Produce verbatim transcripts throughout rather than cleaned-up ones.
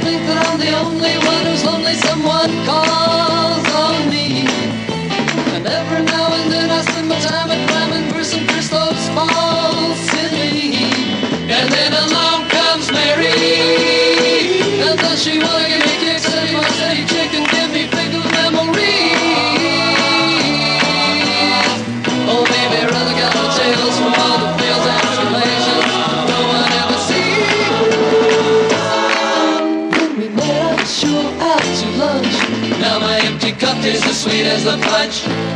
think that I'm the only one who's lonely. Someone calls on me, and every now and then I spend my time at climbing for some Christos falsity. And then along comes Mary, and does she wanna give me kicks? Steady my steady chick and give me fickle memories. Oh baby, rather got the tales from all the fails and tribulations no one ever sees. When we met I was sure out to lunch. Now my empty cup tastes as sweet as the punch.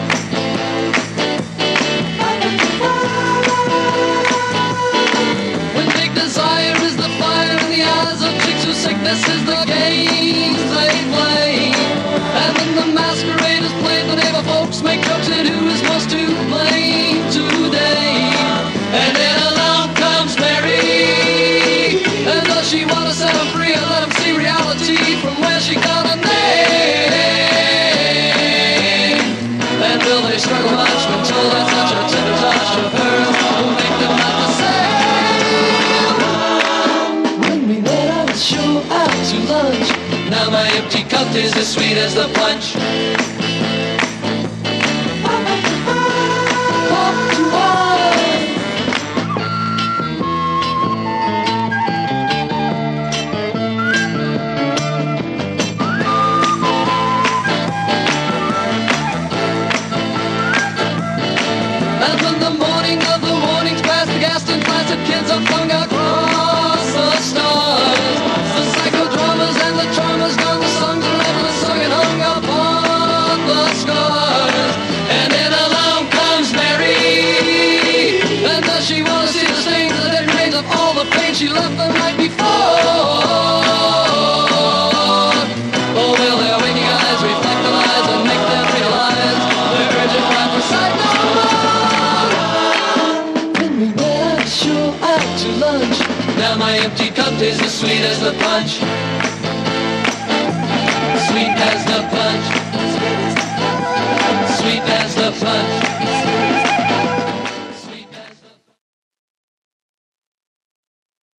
When big desire is the fire in the eyes of chicks whose sickness is the games they play, and when the masquerade is played, the neighbor folks make jokes at who is most to blame today. And then along comes Mary, and does she want to set them free and let them see reality from where she got a name? And will they struggle much when told that such a tender touch of hers will make them not the same? When we met I was sure out to lunch. Now my empty cup is as sweet as the punch. And when the morning of the mornings past the gas and placid kids are flung across the stars, the psychodramas and the traumas gone, the songs are never sung and hung upon the scars. And then along comes Mary, and does she want to see the stains, the dead remains of all the pain she left the night before? Oh, will their waking eyes reflect the lies and make them realize their urgent cry for sight no more? Sure out to lunch. Now my empty cup tastes as sweet as the punch. Sweet as the punch. Sweet as the punch.